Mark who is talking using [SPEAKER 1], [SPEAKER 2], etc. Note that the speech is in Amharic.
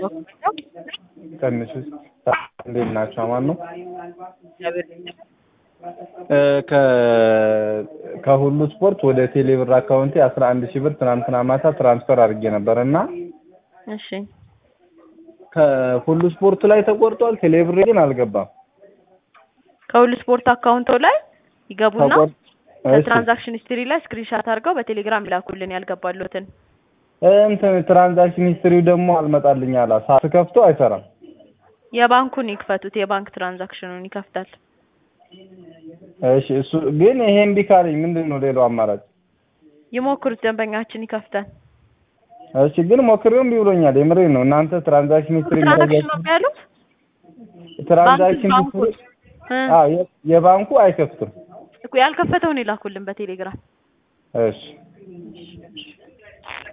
[SPEAKER 1] ትንሽ እንዴት ናቸው? ማን ነው? ከሁሉ ስፖርት ወደ ቴሌብር አካውንቴ 11000 ብር ትናንትና ማታ ትራንስፈር አድርጌ ነበርና
[SPEAKER 2] እሺ
[SPEAKER 1] ከሁሉ ስፖርት ላይ ተቆርጧል። ቴሌብር ግን አልገባም።
[SPEAKER 2] ከሁሉ ስፖርት አካውንቶ ላይ ይገቡና
[SPEAKER 1] እሺ
[SPEAKER 2] ትራንዛክሽን ሂስትሪ ላይ ስክሪንሻት አድርገው በቴሌግራም ይላኩልን ያልገባሉትን።
[SPEAKER 1] ትራንዛክሽን ሂስትሪው ደግሞ አልመጣልኝ አላ ሳትከፍቶ አይሰራም።
[SPEAKER 2] የባንኩን ይክፈቱት፣ የባንክ ትራንዛክሽኑን ይከፍታል።
[SPEAKER 1] እሺ እሱ ግን ይሄን ቢካልኝ ምንድነው ሌላው አማራጭ?
[SPEAKER 2] ይሞክሩት፣ ደንበኛችን ይከፍታል።
[SPEAKER 1] እሺ ግን ሞክሬውም ቢብሎኛል። የምሬን ነው። እናንተ ትራንዛክሽን ሂስትሪ
[SPEAKER 2] ትራንዛክሽን ነው ያሉት።
[SPEAKER 1] ትራንዛክሽን ሂስትሪ የባንኩ አይከፍትም
[SPEAKER 2] እኮ ያልከፈተውን ይላኩልን በቴሌግራም።
[SPEAKER 1] እሺ